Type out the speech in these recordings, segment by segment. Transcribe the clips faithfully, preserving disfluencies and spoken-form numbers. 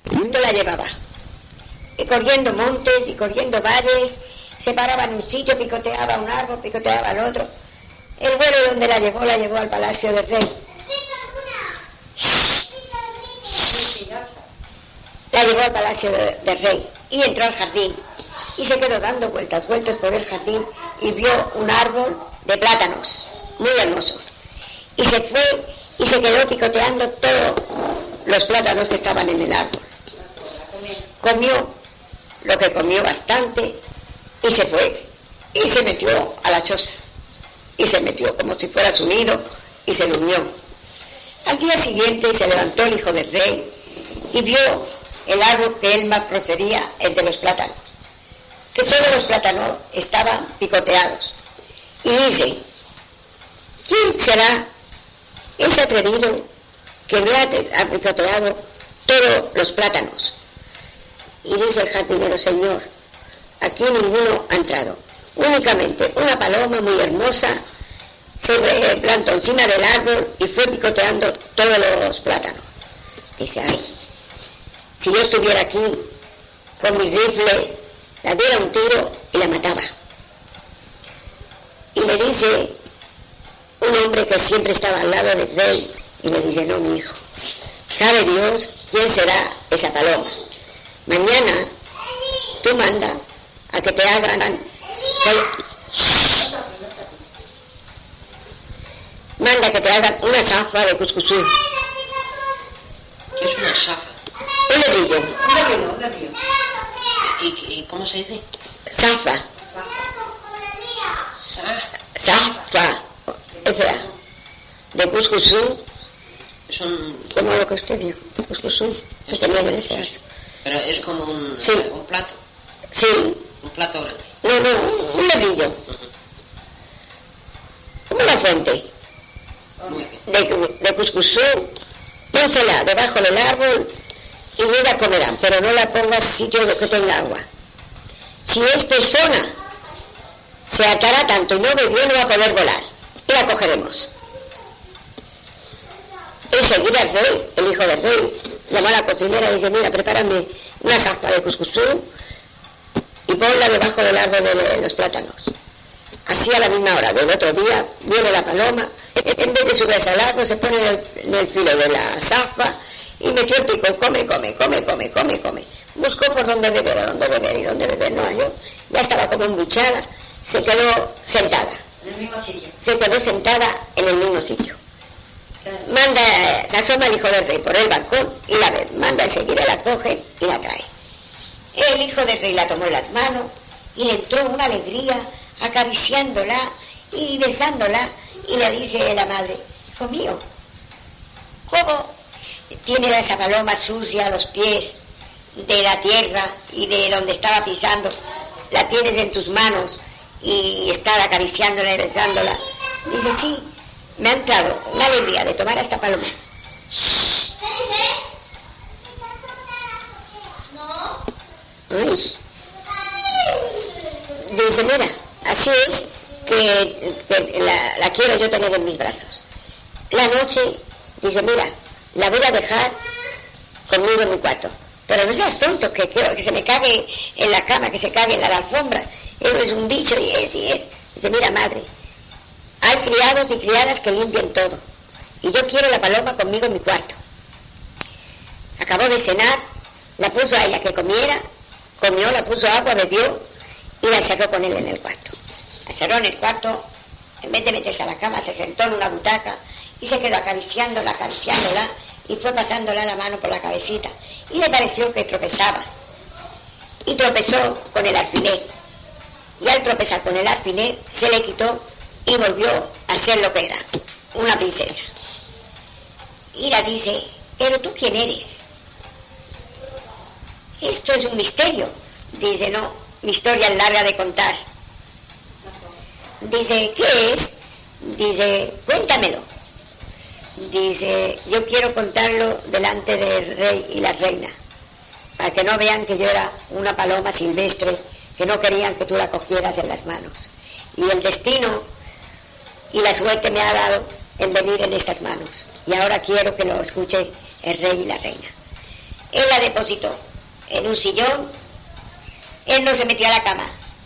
mundo la llevaba. Y corriendo montes y corriendo valles, se paraba en un sitio, picoteaba un árbol, picoteaba al otro. El vuelo donde la llevó, la llevó al palacio del rey. La llevó al palacio de, del rey y entró al jardín. Y se quedó dando vueltas, vueltas por el jardín y vio un árbol de plátanos, muy hermoso. Y se fue y se quedó picoteando todos los plátanos que estaban en el árbol. Comió lo que comió bastante y se fue y se metió a la choza y se metió como si fuera su nido y se durmió. Al día siguiente se levantó el hijo del rey y vio el árbol que él más prefería, el de los plátanos, que todos los plátanos estaban picoteados, y dice: ¿quién será ese atrevido que me ha picoteado todos los plátanos? Y dice el jardinero: señor, aquí ninguno ha entrado, únicamente una paloma muy hermosa se plantó encima del árbol y fue picoteando todos los plátanos. Dice: ay, si yo estuviera aquí con mi rifle, la diera un tiro y la mataba. Y le dice un hombre que siempre estaba al lado del rey, y le dice: no, mi hijo, sabe Dios quién será esa paloma. Mañana tú manda a que te hagan manda que te hagan una zafa de cuscusú. ¿Qué es una zafa? Un lebrillo. Un lebrillo, un lebrillo. ¿Y, ¿Y cómo se dice? Zafa. Sa. Zafa. F-A. De cuscusú. Es un... Como lo que usted vio. Cuscusú. Que tenía en ese aso. Pero es como un, sí. un plato. Sí. Un plato grande. No, no, un lebrillo. Uh-huh. Como una fuente. Muy bien. De, de cuscusú. Pónsela debajo del árbol y ella comerá, pero no la pongas en sitio que tenga agua. Si es persona, se atará tanto y no bebió, no va a poder volar. Y la cogeremos. Enseguida el rey, el hijo del rey, llamó a la cocinera y dice: mira, prepárame una zafa de cuscusú y ponla debajo del árbol de los plátanos. Así a la misma hora del otro día viene la paloma, en vez de subirse al árbol se pone en el filo de la zafa y metió el pico, come, come, come, come, come, come. Buscó por dónde beber, a dónde beber y dónde beber no halló. Ya estaba como embuchada, se quedó sentada. En el mismo sitio. Se quedó sentada en el mismo sitio. Manda, se asoma el hijo del rey por el balcón y la ve, manda enseguida, la coge y la trae. El hijo del rey la tomó en las manos y le entró una alegría acariciándola y besándola, y le dice la madre: hijo mío, ¿cómo tiene esa paloma sucia a los pies de la tierra y de donde estaba pisando? La tienes en tus manos y estar acariciándola y besándola. Dice: sí, me ha entrado una alegría de tomar a esta paloma. Ay. Dice: mira, así es que, que la, la quiero yo tener en mis brazos. La noche, dice: mira, la voy a dejar conmigo en mi cuarto, pero no seas tonto, que quiero que se me cague en la cama, que se cague en la alfombra, él es un bicho y es, y es. Dice: mira, madre, hay criados y criadas que limpian todo, y yo quiero la paloma conmigo en mi cuarto. Acabó de cenar, la puso a ella que comiera, comió, la puso agua, bebió y la cerró con él en el cuarto. La cerró en el cuarto, en vez de meterse a la cama, se sentó en una butaca y se quedó acariciándola, acariciándola, y fue pasándola la mano por la cabecita, y le pareció que tropezaba, y tropezó con el alfiler, y al tropezar con el alfiler se le quitó y volvió a ser lo que era, una princesa. Y la dice: ¿pero tú quién eres? Esto es un misterio. Dice: no, mi historia es larga de contar. Dice: ¿qué es? Dice: cuéntamelo. Dice: yo quiero contarlo delante del rey y la reina, para que no vean que yo era una paloma silvestre, que no querían que tú la cogieras en las manos. Y el destino y la suerte me ha dado en venir en estas manos. Y ahora quiero que lo escuche el rey y la reina. él la depositó en un sillón. Él no se metió a la cama.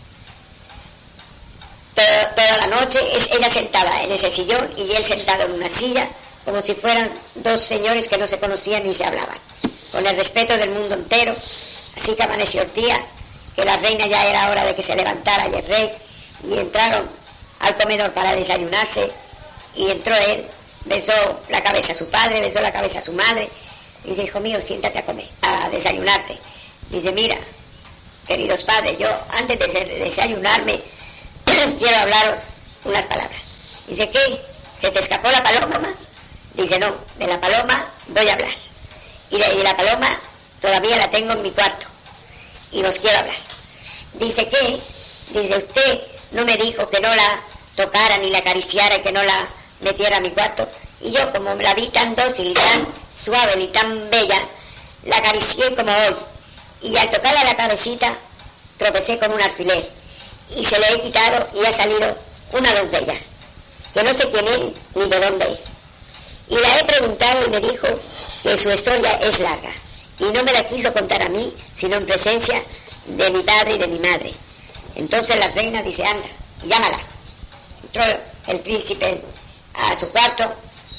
Toda, toda la noche es ella sentada en ese sillón y él sentado en una silla, como si fueran dos señores que no se conocían ni se hablaban, con el respeto del mundo entero. Así que amaneció el día, que la reina ya era hora de que se levantara y el rey, y entraron al comedor para desayunarse, y entró él, besó la cabeza a su padre, besó la cabeza a su madre, y dice: hijo mío, siéntate a comer, a desayunarte. Dice: mira, queridos padres, yo antes de desayunarme quiero hablaros unas palabras. Dice: ¿qué? ¿Se te escapó la paloma, mamá? Dice: no, de la paloma voy a hablar. Y de, y la paloma todavía la tengo en mi cuarto y os quiero hablar. Dice: ¿qué? Dice: usted no me dijo que no la tocara ni la acariciara y que no la metiera a mi cuarto. Y yo, como la vi tan dócil y tan suave y tan bella, la acaricié como hoy. Y al tocarle la cabecita tropecé con un alfiler y se le he quitado y ha salido una doncella que no sé quién es ni de dónde es. Y la he preguntado y me dijo que su historia es larga y no me la quiso contar a mí sino en presencia de mi padre y de mi madre. Entonces la reina dice: anda, llámala. Entró el príncipe a su cuarto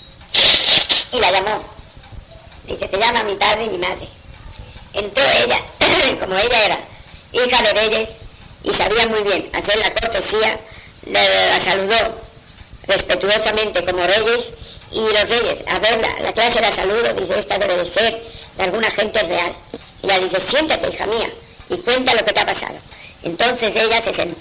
y la llamó. Dice: te llama mi padre y mi madre. Entró ella, como ella era hija de reyes y sabía muy bien hacer la cortesía, la, la saludó respetuosamente como reyes, y los reyes, a ver la, la clase de saludo, dice: esta debe de ser de alguna gente real. Y la dice: siéntate, hija mía, y cuenta lo que te ha pasado. Entonces ella se sentó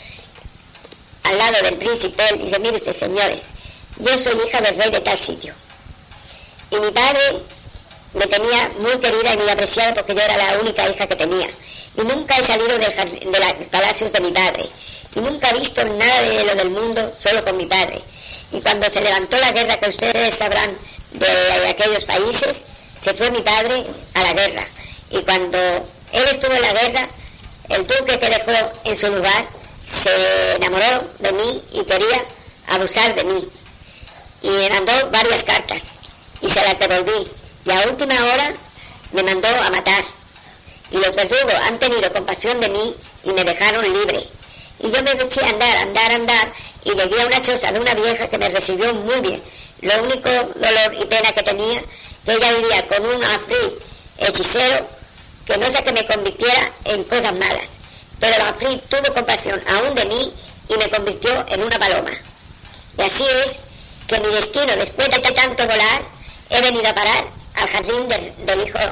al lado del príncipe y dice: mire usted, señores, yo soy hija del rey de tal sitio, y mi padre me tenía muy querida y muy apreciada porque yo era la única hija que tenía, y nunca he salido de, de los palacios de mi padre, y nunca he visto nada de lo del mundo solo con mi padre. Y cuando se levantó la guerra, que ustedes sabrán de, de aquellos países, se fue mi padre a la guerra, y cuando él estuvo en la guerra, el duque que dejó en su lugar se enamoró de mí y quería abusar de mí, y me mandó varias cartas y se las devolví, y a última hora me mandó a matar, y los verdugos han tenido compasión de mí y me dejaron libre. Y yo me eché a andar, andar, andar, y llegué a una choza de una vieja que me recibió muy bien. Lo único dolor y pena que tenía, que ella vivía con un afrí hechicero que no sé que me convirtiera en cosas malas, pero el afrí tuvo compasión aún de mí y me convirtió en una paloma. Y así es que mi destino, después de tanto volar, he venido a parar al jardín del, del hijo.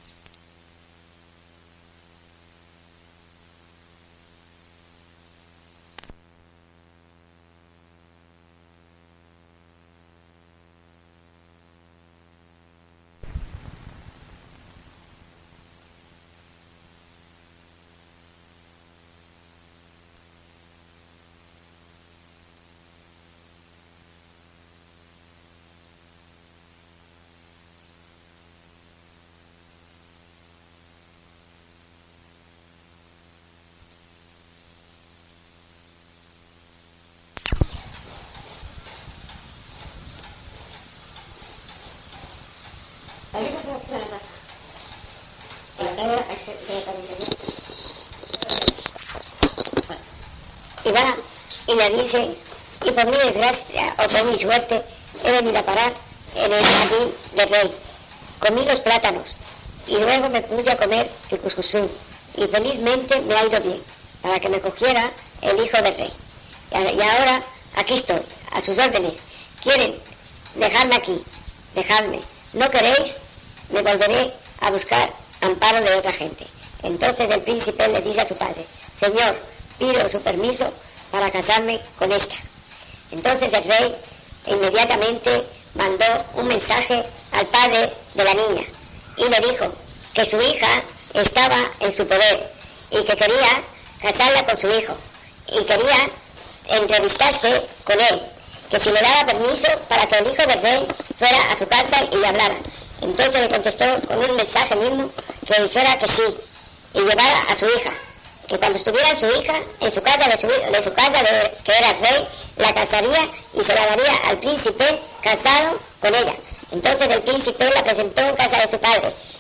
Y va y le dice: y por mi desgracia o por mi suerte he venido a parar en el jardín del rey. Comí los plátanos y luego me puse a comer el cuscusú y felizmente me ha ido bien, para que me cogiera el hijo del rey. Y ahora aquí estoy, a sus órdenes. ¿Quieren dejarme aquí? Dejadme. ¿No queréis? Me volveré a buscar amparo de otra gente. Entonces el príncipe le dice a su padre: señor, pido su permiso para casarme con esta. Entonces el rey inmediatamente mandó un mensaje al padre de la niña y le dijo que su hija estaba en su poder y que quería casarla con su hijo y quería entrevistarse con él, que si le daba permiso para que el hijo del rey fuera a su casa y le hablara. Entonces le contestó con un mensaje mismo que dijera que sí y llevara a su hija, que cuando estuviera su hija en su casa de su, de su casa de, que era rey, la casaría y se la daría al príncipe casado con ella. Entonces el príncipe la presentó en casa de su padre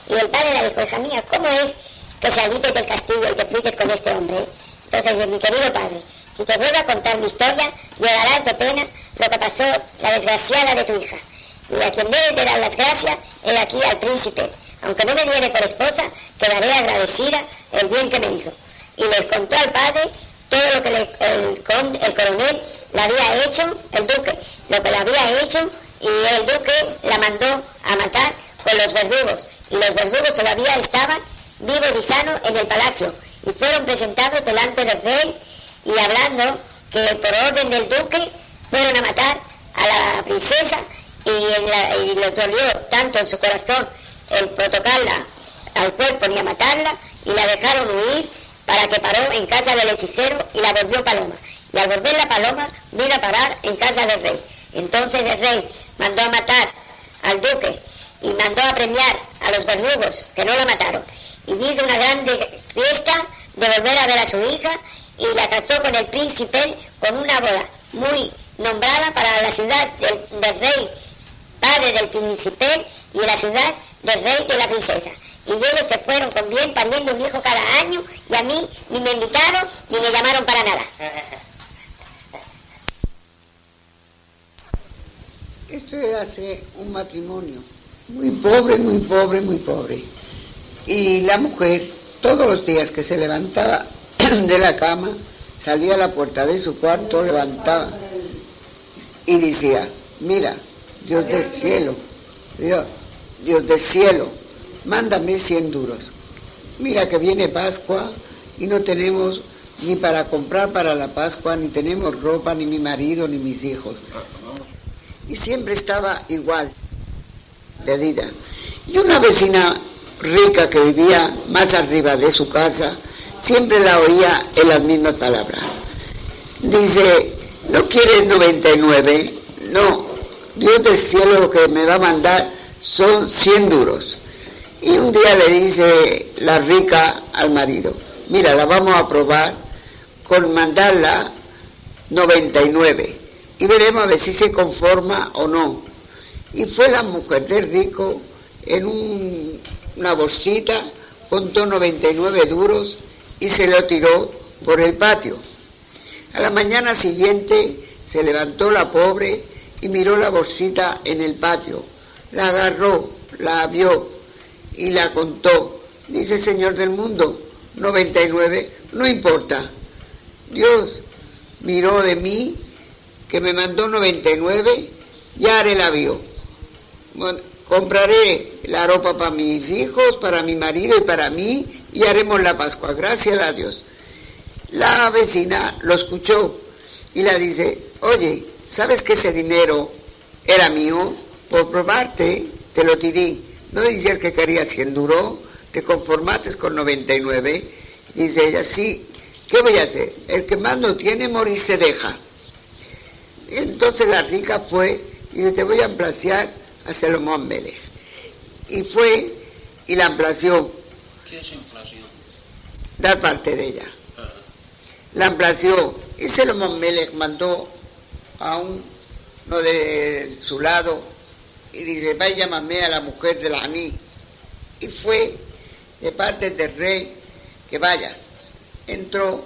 Y el padre le dijo, hija mía, ¿cómo es que saliste del castillo y te fuiste con este hombre? Entonces dice, mi querido padre, si te vuelvo a contar mi historia, llorarás de pena lo que pasó la desgraciada de tu hija. Y a quien debes de dar las gracias es aquí al príncipe. Aunque no me viene por esposa, quedaré agradecida el bien que me hizo. Y les contó al padre todo lo que le, el, el coronel le había hecho, el duque, lo que le había hecho, y el duque la mandó a matar con los verdugos. Y los verdugos todavía estaban vivos y sanos en el palacio. Y fueron presentados delante del rey, y hablando que por orden del duque fueron a matar a la princesa, y, la, y le dolió tanto en su corazón el tocarla al cuerpo ni a matarla, y la dejaron huir para que paró en casa del hechicero y la volvió paloma. Y al volver la paloma vino a parar en casa del rey. Entonces el rey mandó a matar al duque y mandó a premiar a los verdugos que no la mataron. Y hizo una grande fiesta de volver a ver a su hija, y la casó con el príncipe con una boda muy nombrada para la ciudad del, del rey, padre del príncipe, y la ciudad del rey de la princesa. Y ellos se fueron con bien, pariendo un hijo cada año, y a mí ni me invitaron ni me llamaron para nada. Esto era hace un matrimonio muy pobre, muy pobre, muy pobre. Y la mujer, todos los días que se levantaba de la cama, salía a la puerta de su cuarto, levantaba y decía, mira, Dios del cielo, Dios, Dios del cielo, mándame cien duros. Mira que viene Pascua y no tenemos ni para comprar para la Pascua, ni tenemos ropa, ni mi marido, ni mis hijos. Y siempre estaba igual, pedida. Y una vecina rica que vivía más arriba de su casa, siempre la oía en las mismas palabras. Dice, ¿no quieres noventa y nueve? No, Dios del cielo lo que me va a mandar son cien duros. Y un día le dice la rica al marido, mira, la vamos a probar con mandarla noventa y nueve y veremos a ver si se conforma o no. Y fue la mujer del rico en un, una bolsita, contó noventa y nueve duros y se lo tiró por el patio. A la mañana siguiente se levantó la pobre y miró la bolsita en el patio, la agarró, la vio y la contó. Dice, Señor del mundo, noventa y nueve, no importa. Dios miró de mí, que me mandó noventa y nueve, ya haré la vio. Bueno, compraré la ropa para mis hijos, para mi marido y para mí, y haremos la Pascua, gracias a Dios. La vecina lo escuchó y la dice, oye, ¿sabes que ese dinero era mío? Por probarte, te lo tiré. ¿No decías que querías cien duros? ¿Te conformaste con noventa y nueve? Dice ella, sí, ¿qué voy a hacer? El que más no tiene, morir se deja. Entonces la rica fue y dice, te voy a emplaciar a Salomón Melech. Y fue y la emplació. ¿Qué es inflación? Dar parte de ella. Uh-huh. La emplació y Salomón Melech mandó a uno de su lado y dice, vaya, llámame a la mujer de la Aní. Y fue de parte del rey que vayas. Entró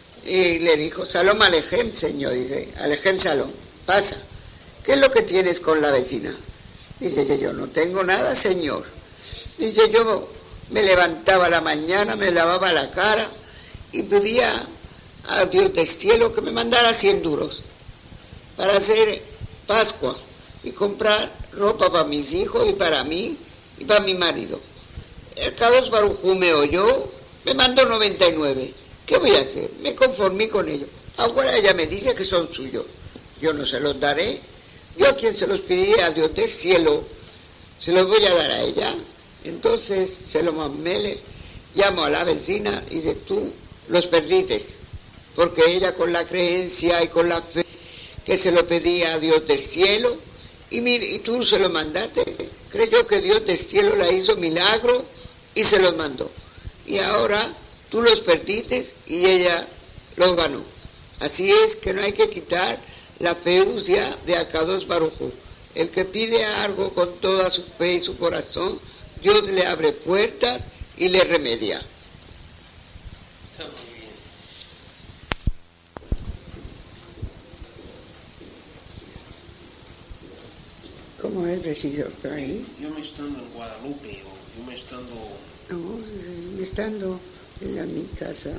y le dijo, Salom Alechem, señor, dice, Alechem Salom, pasa, ¿qué es lo que tienes con la vecina? Dice, yo no tengo nada, señor. Dice, yo me levantaba a la mañana, me lavaba la cara y pedía a Dios del cielo que me mandara cien duros para hacer Pascua y comprar ropa para mis hijos y para mí y para mi marido. El Kadosh Baruj Hu me oyó, me mandó noventa y nueve. ¿Qué voy a hacer? Me conformé con ellos. Ahora ella me dice que son suyos. Yo no se los daré. Yo a quien se los pedí, a Dios del cielo, se los voy a dar a ella. Entonces Salomón Melech llamó a la vecina y dice, tú los perdites, porque ella con la creencia y con la fe que se lo pedía a Dios del cielo, y, mire, y tú se lo mandaste, creyó que Dios del cielo la hizo milagro y se los mandó. Y ahora tú los perdiste y ella los ganó. Así es que no hay que quitar la feucia de Akadosh Baruj Hu. El que pide algo con toda su fe y su corazón, Dios le abre puertas y le remedia. Está muy bien. ¿Cómo es preciso por ahí? Yo me estando en Guadalupe, o yo me estando... No, estando en la mi casa,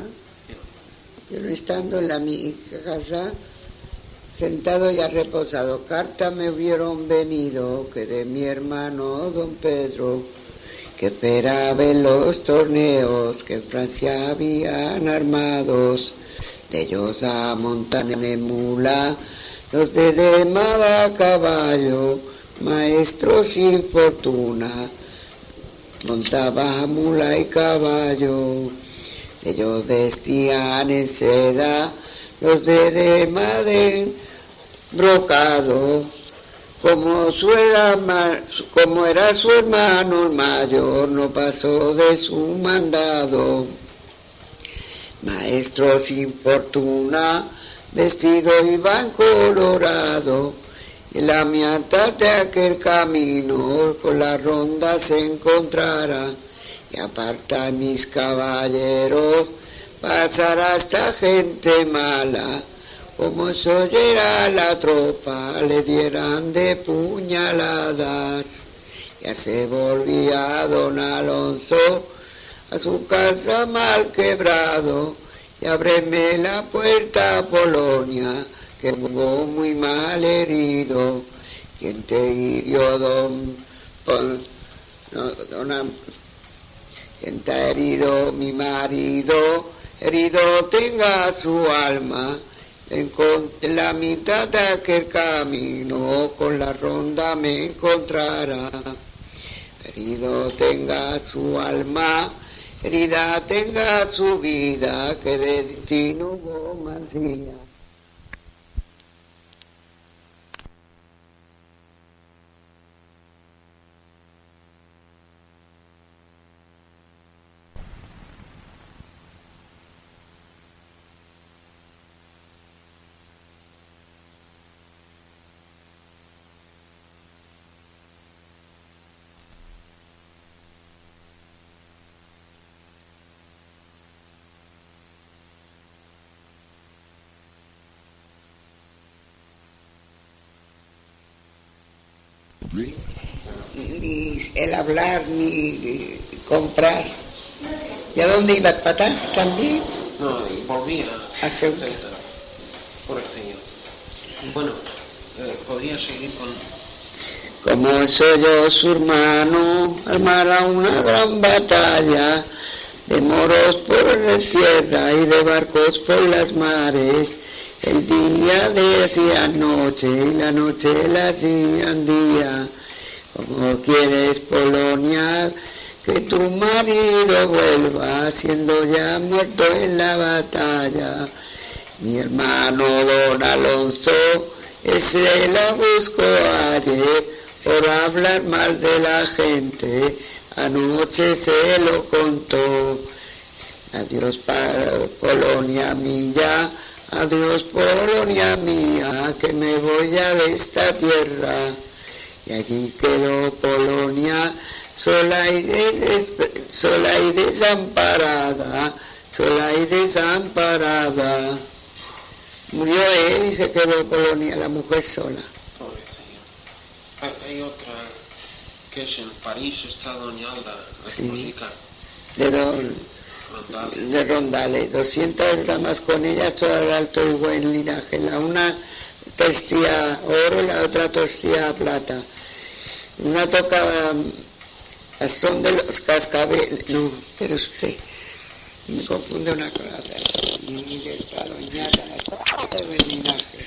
yo no estando en la mi casa, sentado y reposado, carta me hubieron venido que de mi hermano don Pedro, que esperaba en los torneos que en Francia habían armados, de ellos a montar en mula, los de demada a caballo, maestros sin fortuna, montaba mula y caballo, ellos vestían en seda, los de Demaden brocado, como, su era, como era su hermano el mayor, no pasó de su mandado, maestros sin fortuna, vestido iban colorado, y la mitad de aquel camino con la ronda se encontrara, y aparta mis caballeros, pasará esta gente mala, como se oyera la tropa, le dieran de puñaladas. Ya se volvía don Alonso a su casa mal quebrado, y ábreme la puerta, Polonia, que hubo muy mal herido. ¿Quién te hirió, don... Pon, no, don ¿Quién te ha herido, mi marido? Herido tenga su alma. En la mitad de aquel camino, con la ronda me encontrará. Herido tenga su alma, herida tenga su vida, que de destino hubo mancilla. Ni el hablar, ni comprar. ¿Y a dónde ibas, para atrás también? No, y volví a... A Ceuta. Por el Señor. Bueno, eh, podría seguir con... Como soy yo su hermano, armará una gran batalla, de moros por la tierra y de barcos por las mares. El día le hacían noche y la noche la hacían día. Como quieres, Polonia, que tu marido vuelva, siendo ya muerto en la batalla. Mi hermano don Alonso, ese la buscó ayer, por hablar mal de la gente, anoche se lo contó. Adiós para Polonia mía, adiós Polonia mía, que me voy a de esta tierra. Y allí quedó Polonia, sola y, des, sola y desamparada, sola y desamparada. Murió él y se quedó Polonia, la mujer sola. Pobre Señor. Hay, hay otra que es en París, está doña Alda, la Sí. música. De don... Rondales. de Rondales, doscientas damas con ellas, todas de alto y buen linaje. La una torcía oro, la otra torcía plata. Una tocaba a son de los cascabeles. No, pero usted me confunde una con la otra. Mire, esta doñata, todas de buen linaje.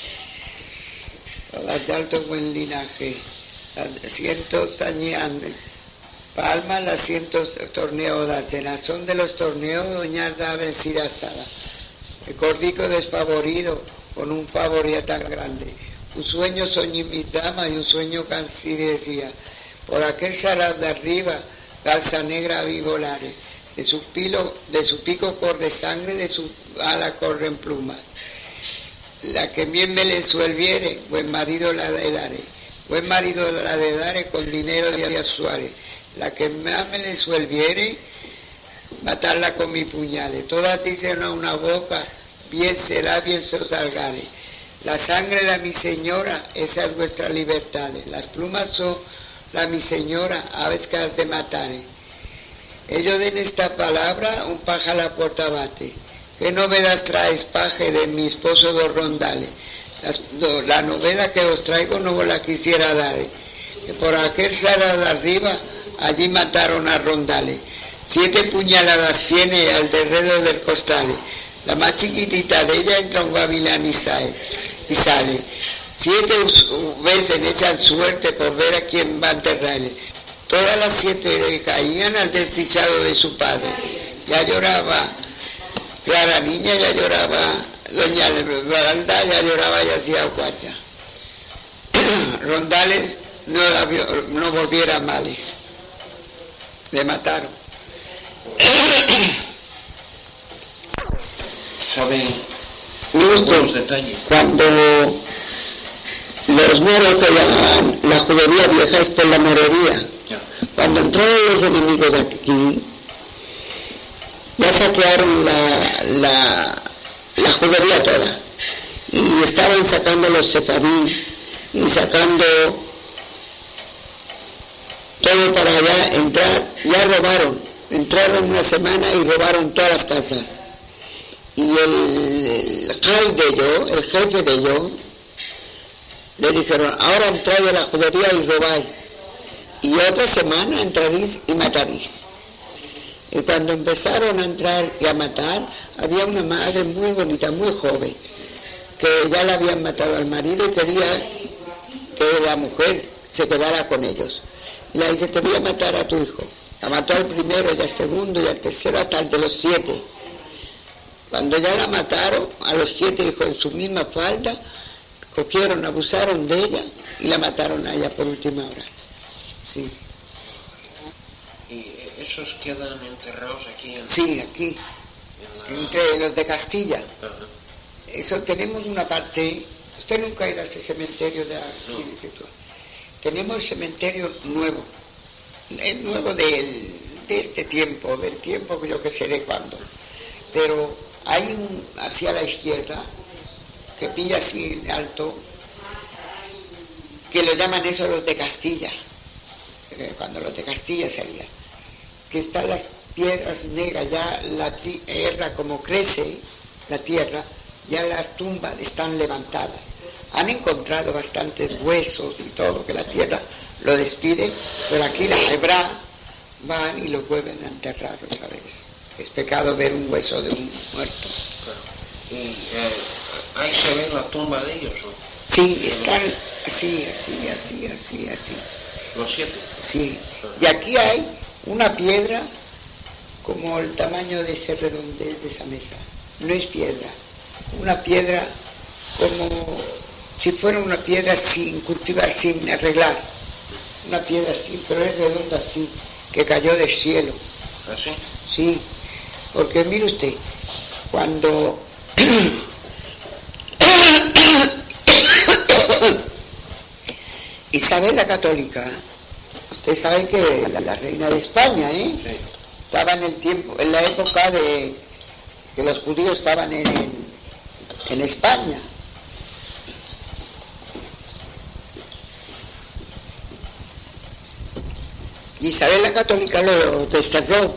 Todas de alto y buen linaje. Cientos tañean. Palma las cientos torneos de cena, son de los torneos doña Alda vencida estada. El cordico desfavorido, con un favor ya tan grande. Un sueño soñé mi dama y un sueño cansí decía. Por aquel charaz de arriba, calza negra vi volare. De su, pilo, de su pico corre sangre, de su ala corren plumas. La que bien me le suelviere, buen marido la de daré. Buen marido la de daré con dinero de Díaz Suárez. La que más me le suelviere, matarla con mis puñales. Todas dicen a una boca, bien será, bien se os salgare. La sangre de la mi señora, esa es vuestra libertad. Las plumas son la mi señora, aves que has de matar. Ellos den esta palabra, un paja a la puerta bate. ¿Qué novedad traes, paje, de mi esposo dos rondales? Las, no, la novedad que os traigo no os la quisiera dar. Que por aquel sala de arriba, allí mataron a Rondales. Siete puñaladas tiene al derredor del costal. La más chiquitita de ella entra un gavilán y sale. Y sale. Siete veces echan suerte por ver a quién va a enterrarle. Todas las siete le caían al desdichado de su padre. Ya lloraba Clara Niña, ya lloraba Doña Esmeralda, ya lloraba y hacía guardia. Rondales no, la vio, no volviera males. Le mataron. ¿Sabe Mire los detalles? cuando los moros que llamaban la judería vieja es por la morería. Ya. Cuando entraron los enemigos aquí, ya saquearon la, la, la judería toda. Y estaban sacando los sefardí y sacando todo para allá, entrar, ya robaron. Entraron una semana y robaron todas las casas. Y el, el jefe de yo, el jefe de yo, le dijeron, ahora entráis a la judería y robáis. Y otra semana entraréis y mataréis. Y cuando empezaron a entrar y a matar, había una madre muy bonita, muy joven, que ya la habían matado al marido y quería que la mujer se quedara con ellos. Y le dice, te voy a matar a tu hijo. La mató al primero y al segundo y al tercero hasta el de los siete. Cuando ya la mataron, a los siete hijos en su misma falda, cogieron, abusaron de ella y la mataron a ella por última hora. Sí. ¿Y esos quedan enterrados aquí? En, Sí, aquí, en la... entre los de Castilla. Ajá. Eso tenemos una parte. Usted nunca ha ido a este cementerio de aquí, No. Tenemos el cementerio nuevo. Es nuevo del, de este tiempo, del tiempo que yo que sé de cuándo. Pero hay un hacia la izquierda, que pilla así alto, que lo llaman eso los de Castilla, cuando los de Castilla salían, que están las piedras negras, ya la tierra como crece, la tierra, ya las tumbas están levantadas. Han encontrado bastantes huesos y todo, que la tierra lo despide, pero aquí la hebra van y lo vuelven a enterrar otra vez. Es pecado ver un hueso de un muerto. Claro. ¿Y eh, ahí se ve la tumba de ellos? ¿O? Sí, están así, así, así, así, así. ¿Los siete? Sí. Y aquí hay una piedra como el tamaño de ese redondel de esa mesa. No es piedra. Una piedra como si fuera una piedra sin cultivar, sin arreglar. Una piedra así, pero es redonda así, que cayó del cielo. ¿Así? Sí, porque mire usted, cuando Isabel la Católica, usted sabe que la, la reina de España, ¿eh? Sí. Estaba en el tiempo, en la época de que los judíos estaban en, en, en España. Isabel la Católica lo desterró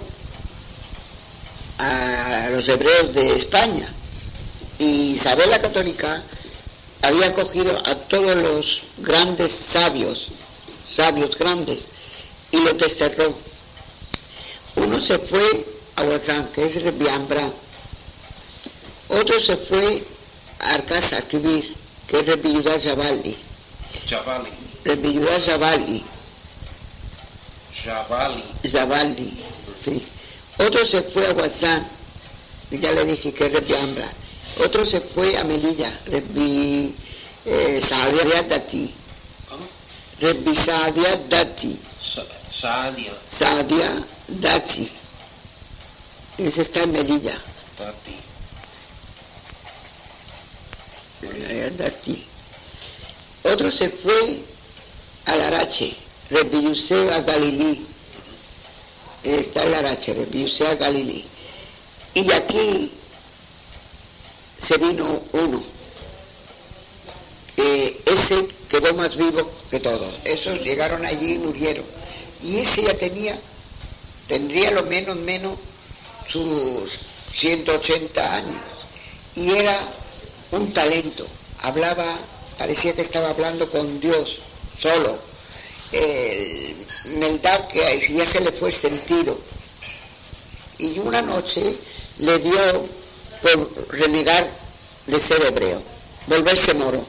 a los hebreos de España. Y Isabel la Católica había cogido a todos los grandes sabios, sabios grandes, y los desterró. Uno se fue a Huazán, que es Rebiambra. Otro se fue a Arcas a escribir, que es Rebbi Yudá Jabali. Jabali. Rebbi Yudá Jabali. Jabali. Jabali, sí. Otro se fue a Huazán, ya le dije que es Rebiambra. Otro se fue a Melilla, Rebbi eh, Saadia Dati. ¿Cómo? Rebbi Saadia Dati. Sa Saadia. Saadia Dati. Ese está en Melilla. Tati. Eh, Dati. Otro se fue al Arache, Rebbi Yusef a Galilí. está el Arache, Rabbi Yosea Galilí. Y aquí se vino uno. Eh, ese quedó más vivo que todos. Esos llegaron allí y murieron. Y ese ya tenía, tendría lo menos, menos sus ciento ochenta años. Y era un talento. Hablaba, parecía que estaba hablando con Dios solo. El Meldad, que ya se le fue sentido. Y una noche le dio por renegar de ser hebreo, volverse moro.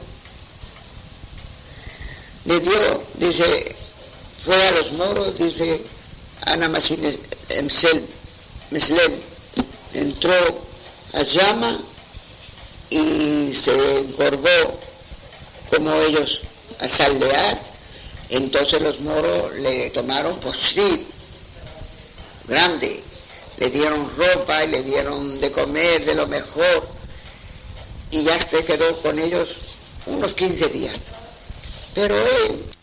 Le dio, dice, fue a los moros, dice, Ana Mashine Meslem, entró a llama y se encorvó como ellos a saldear. Entonces los moros le tomaron posrit grande, le dieron ropa y le dieron de comer de lo mejor, y ya se quedó con ellos unos quince días. Pero él